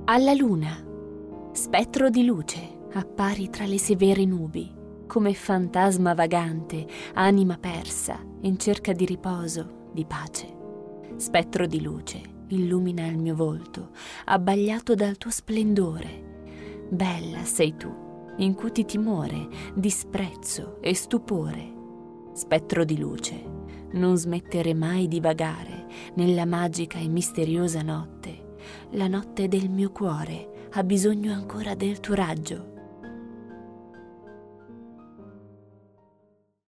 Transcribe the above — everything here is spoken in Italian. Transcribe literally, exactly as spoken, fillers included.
Alla luna, spettro di luce, appari tra le severe nubi, come fantasma vagante, anima persa, in cerca di riposo, di pace. Spettro di luce, illumina il mio volto, abbagliato dal tuo splendore. Bella sei tu, incuti timore, disprezzo e stupore. Spettro di luce, non smettere mai di vagare nella magica e misteriosa notte. La notte del mio cuore ha bisogno ancora del tuo raggio.